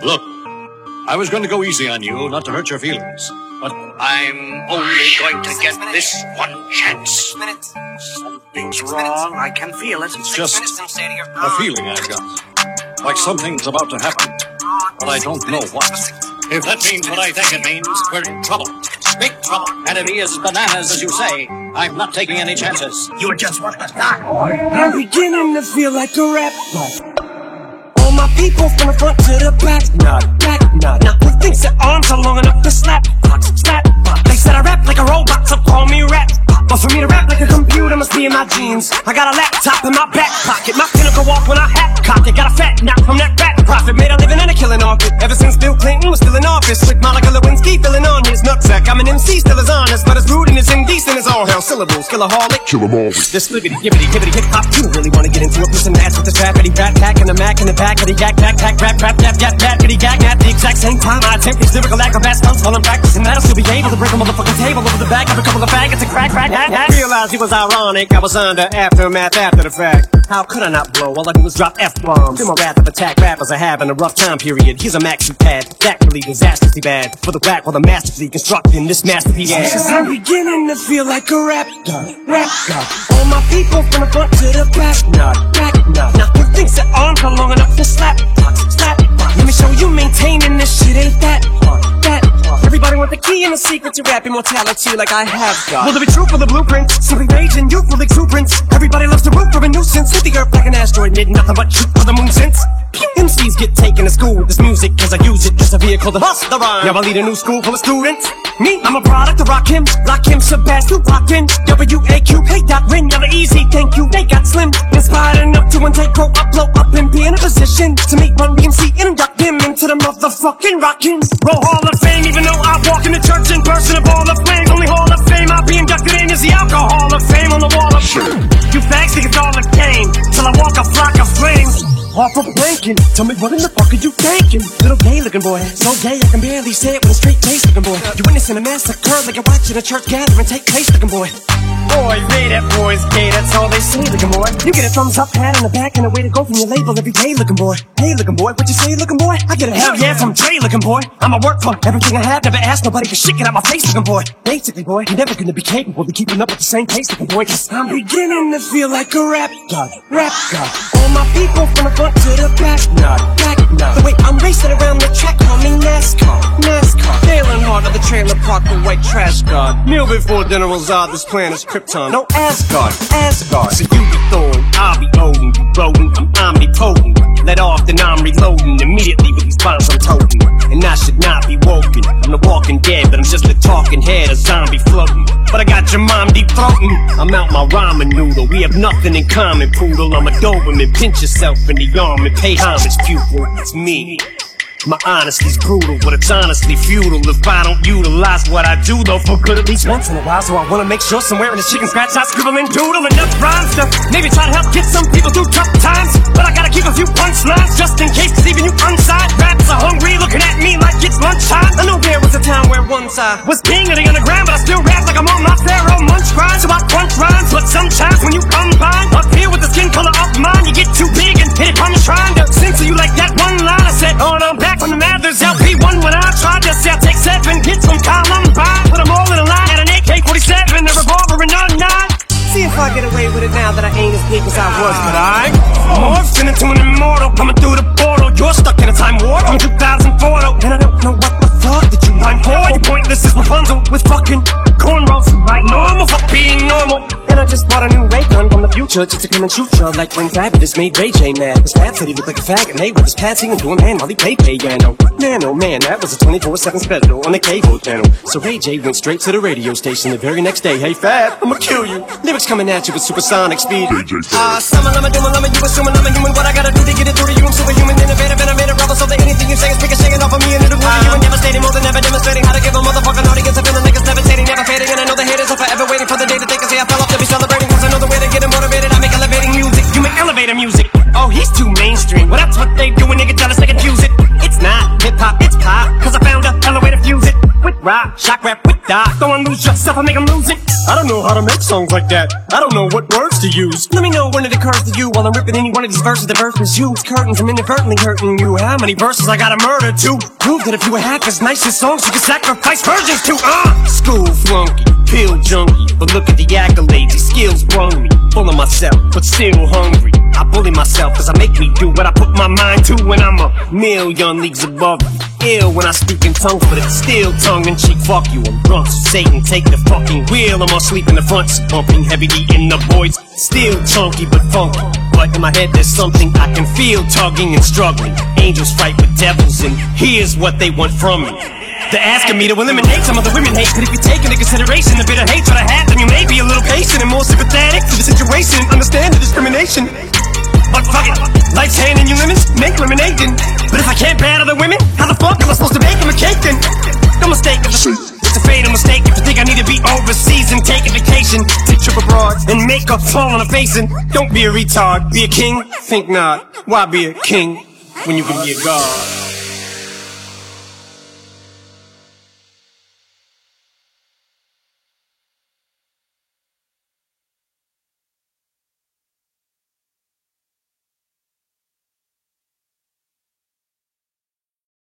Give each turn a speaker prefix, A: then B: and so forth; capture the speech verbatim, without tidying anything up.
A: Look, I was going to go easy on you, not to hurt your feelings. But I'm only going to get this one chance. Something's wrong. I can feel it. It's just a feeling I've got. Like something's about to happen. But I don't know what. If that means what I think it means, we're in trouble. Big trouble. And if he is bananas, as you say, I'm not taking any chances. You just want to die.
B: I'm beginning to feel like a rap fight. All my people from the front to the back, nod, back, nod. Now who thinks their arms are long enough to slap, box, slap, box. They said I rap like a robot, so call me rap. But for me to rap like a computer must be in my genes. I got a laptop in my back pocket, my pinnacle walk when I hat cock it. Got a fat knock from that rat profit, made a living and a killing off it. Ever since Bill Clinton was still in office, with Monica Lewinsky filling on his nutsack. I'm an M C, still as honest, but as rude and as indecent as all hell. Syllables, killaholic, kill 'em all. This flippity, gibbity, hibbity, hip hop. You don't really wanna get into a piece of match with this rappity, rat pack and the Mac in the back of the yak, back, pack, rap, rap, yap, yap, yap, kitty, gag, at the exact same time. I attempt these lyrical acrobat stunts while I'm practicing that. I'll still be able to break a motherfucking table over the back of a couple of faggots and crack, crack, hat, hat. Realized it was ironic, I was under aftermath after the fact. How could I not blow? All I do is drop F-bombs. Feel my wrath of attack rappers are having a rough time period. Here's a maxi pad, that really disastrously bad. For the whack while the masterfully constructing this masterpiece. Cause I'm beginning to feel like a rap god, rap god. All my people from the front to the back, nod, back, nod. Now who thinks their arms are long enough to slap, box, slap, box. Let me show you maintaining this shit ain't that hard, that hard. Everybody want the key and the secret to rap immortality like I have got. Will there be truth for the blueprint? Simply rage and youthful exuberance. Everybody loves to root for a nuisance. Hit the earth like an asteroid, did nothing but shoot for the moon since. M Cs get taken to school with this music, cause I use it as a vehicle to bust the rhyme. Now I lead a new school full of students. Me, I'm a product of Rock Him, Lock Him, Sebastian, Rockin', W A Q, hey, dot, ring, y'all are easy, thank you, they got slim. Inspired enough to one take, grow up, blow up, and be in a position to meet Run D M C and induct him into the motherfucking Rockin' Roll Hall of Fame. Even though I walk in the church in person of all the flames, only Hall of Fame I'll be inducted in is the Alcohol of Fame on the wall of shame. You fags think it's all a game, till I walk a flock of flames. Off of blanking, tell me what in the fuck are you thinking? Little gay looking boy, so gay I can barely say it with a straight face looking boy. You witnessing a massacre like you're watching a church gathering take place looking boy. Boy, Ray, that boy's gay, that's all they say looking boy. You get a thumbs up, pat on the back, and a way to go from your label every day looking boy. Hey looking boy, what you say looking boy? I get a hell yeah from Dre looking boy. I'ma work for everything I have, never ask nobody for shit, get out my face looking boy. Basically boy, you're never gonna be capable of keeping up with the same pace looking boy. Cause I'm beginning to feel like a rap god, rap god. All my people from the front to the back, nod, back, nod. The way I'm racing around the track, call me NASCAR, NASCAR. Failing hard of the trailer park, the white trash god. Meal before dinner was odd, this planet's Krypton. No Asgard, Asgard. So you be throwing, I'll be holding. You rodent, I'm omnipotent. Let off, then I'm reloading. Immediately with these bombs I'm toting. And I should not be woken. I'm the walking dead, but I'm just a talking head, a zombie floating. But I got your mom deep throating. I'm out my ramen noodle. We have nothing in common, poodle. I'm a Doberman. Pinch yourself in the arm and pay homage, pupil. It's me. My honesty's brutal, but it's honestly futile if I don't utilize what I do, though, for good at least once in a while. So I wanna make sure somewhere in the chicken scratch I scribble and doodle enough rhymes to maybe try to help get some people through tough times. But I gotta keep a few punchlines just in case, cause even you unsigned raps are hungry, looking at me like it's lunchtime. I know there was a time where one side was king of the underground, but I still rap like I'm on my Pharaoh munch grind. So I crunch rhymes, but sometimes when you combine up here with the skin color of mine, you get too big and hit it from trying to censor you like that one line I said. Oh, and I'm back from the Mathers L P one when I tried to say I'll take seven hits from Columbine. Put them all in a line at an A K forty-seven, a revolver and a nine. See if I get away with it now that I ain't as big as I was, but I'm morphing into an immortal, coming through the portal. You're stuck in a time warp from two thousand four, though, and I don't know what the fuck that you rhyme for. You pointless as Rapunzel with fucking cornrows, right? Normal for being normal. And I just bought a new ray gun from the future just to come and shoot you like when Fabulous made Ray J mad. His dad said he looked like a faggot, made with his pad singing to a man while he played piano. Man, oh man, that was a twenty-four seven special on the cable channel. So Ray J went straight to the radio station the very next day. Hey Fab, I'ma kill you. Lyrics coming at you with supersonic speed. Ah, uh, summer, lama, doom, lama, you assuming I'm a human. What I gotta do to get it through to you? I'm superhuman, innovative, and I made a rubber so that anything you say is pick a shaking off of me and it'll glue to you. And devastating, more than ever demonstrating how to give a motherfucking audience a feeling like it's levitating, never fading. And I know the haters are forever waiting for the day that they can say I fell off to be celebrating. Cause I know the way to get them motivated. I make elevating music. You make elevator music. Oh, he's too mainstream. Well, that's what they do when they get jealous, they confuse it. It's not hip hop, it's pop. Cause I found a hella way to fuse it with rock, shock rap with that. Don't lose yourself, I make them lose it. I don't know how to make songs like that. I don't know what words to use. Let me know when it occurs to you while I'm ripping any one of these verses. The verse misuse curtains, I'm inadvertently hurting you. How many verses I gotta murder to prove that if you were half as nice as songs, you could sacrifice virgins to? Uh, school flunky, pill junkie, but look at the accolades, these skills brung me. Full of myself, but still hungry. I bully myself cause I make me do what I put my mind to when I'm a million leagues above you. Ill when I speak in tongues, but it's still tongue-in-cheek. Fuck you, I'm drunk, so Satan take the fucking wheel. I'm asleep in the front, so bumping heavy D in the voids. Still chunky but funky, but in my head there's something I can feel tugging and struggling. Angels fight with devils, and here's what they want from me. They're asking me to eliminate some of the women hate, but if you take into consideration the bit of hatred I have, then you may be a little patient and more sympathetic to the situation and understand the discrimination. But fuck it, life's handing you lemons, make lemonade then. But if I can't battle the women, how the fuck am I supposed to make them a cake then? No mistake, it's a fatal mistake if you think I need to be overseas and take a vacation. Take trip abroad and make up fall on a face and don't be a retard, be a king? Think not, why be a king when you can be a god?